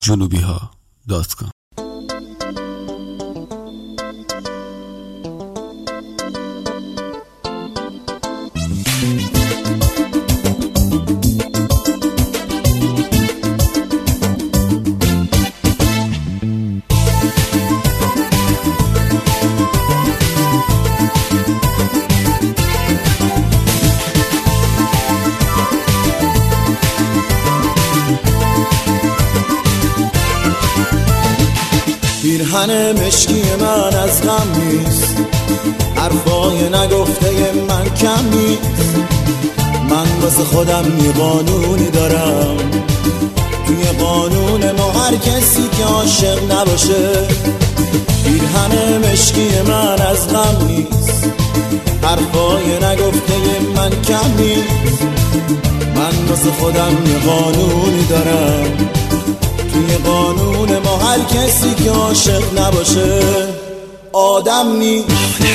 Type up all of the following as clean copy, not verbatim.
junubiha.com. پیرهن مشکی من از غم نیست، حرفای نگفته من کم نیست. من واسه خودم یه قانونی دارم، توی قانون ما هر کسی که عاشق نباشه. پیرهن مشکی من از غم نیست، حرفای نگفته من کم نیست. من واسه خودم یه قانونی دارم، توی قانون ما هر کسی که عاشق نباشه آدم نیست.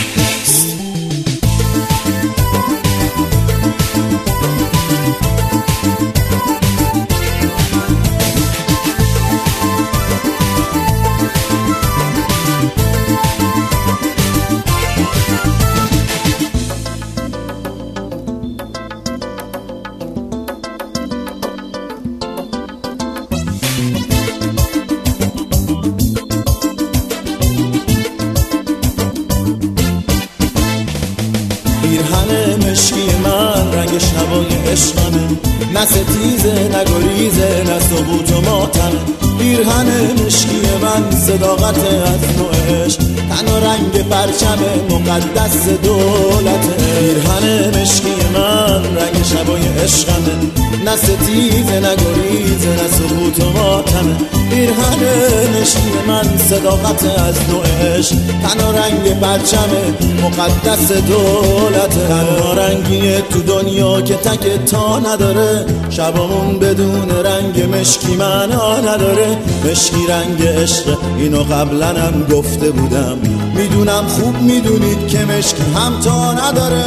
پیرهن مشکی من رنگ شبای عشقمه، نه ستیزه نه گریزه نه سقوط و ماتمه. پیرهن مشکی من صداقت از نوعش، تن و رنگ پرچم مقدس دولته. پیرهن مشکی من رنگ شبای عشقمه، نه ستیزه نه گریزه نه سقوط و ماتمه. پیرهن مشکی من صداقت از نوعش، تن و رنگ پرچم مقدس دولته. تنها رنگیه تو دنیا که تک تا نداره، شبامون بدون رنگ مشکی معنا نداره. مشکی رنگ عشق، اینو قبلنم گفته بودم، میدونم خوب میدونید که مشکی هم تا نداره.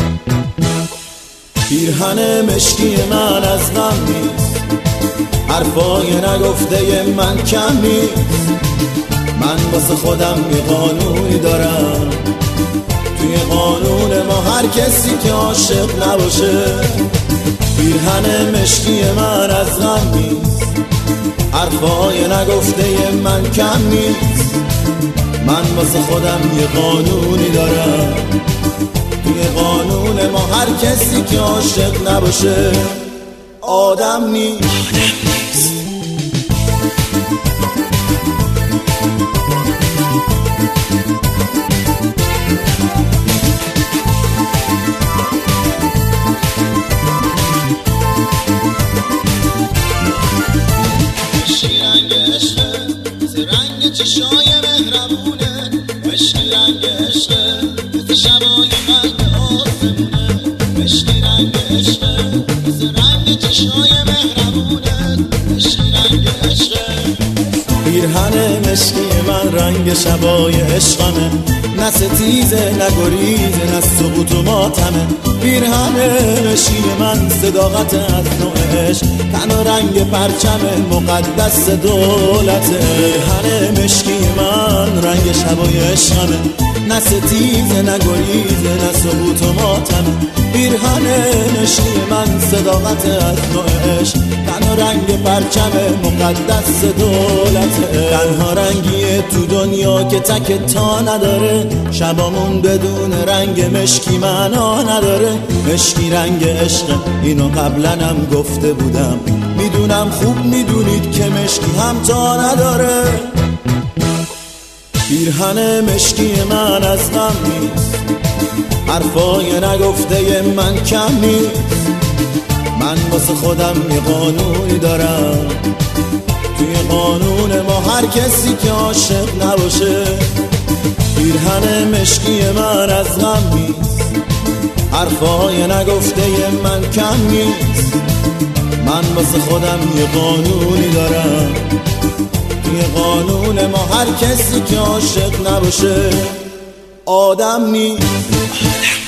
پیرهن مشکی من از غم نیست، حرفای نگفته من کم نیست. من واسه خودم یه قانونی دارم، توی قانون ما هر کسی که عاشق نباشه. پیرهن مشکی من از غم نیست، حرفای نگفته من کم نیست. من واسه خودم یه قانونی دارم، توی قانون ما هر کسی که عاشق نباشه آدم نیست. رنگ چشای مهربونه، مشکی رنگ عشقه، مثل شبای قلب آسمونه. مشکی رنگ عشقه، مثل رنگ چشای مهربونه، مشکی رنگ عشقه. پیرهن مشکی من رنگ شبای عشقمه، نه ستیزه نه گریزه نه سقوط و ماتمه. پیرهن مشکی من صداقت از نوعش، تن و رنگ پرچم مقدس دولته. پیرهن مشکی من رنگ شبای عشقمه، نه ستیزه نه گریزه نه سقوط و ماتمه. پیرهن مشکی من صداقت از نوعش، تن و رنگ پرچم مقدس دولته. تنها رنگیه تو دنیا که تک تا نداره، شبامون بدون رنگ مشکی معنا نداره. مشکی رنگ عشق، اینو قبلنم گفته بودم، میدونم خوب میدونید که مشکی هم تا نداره. پیرهن مشکی من از غم نیست، حرفای نگفته من کم نیست. من واسه خودم یه قانونی دارم، توی قانون ما هر کسی که عاشق نباشه. پیرهن مشکی من از غم نیست، حرفای نگفته من کم نیست. من واسه خودم یه قانونی دارم، توی قانون ما هر کسی که عاشق نباشه آدم نیست.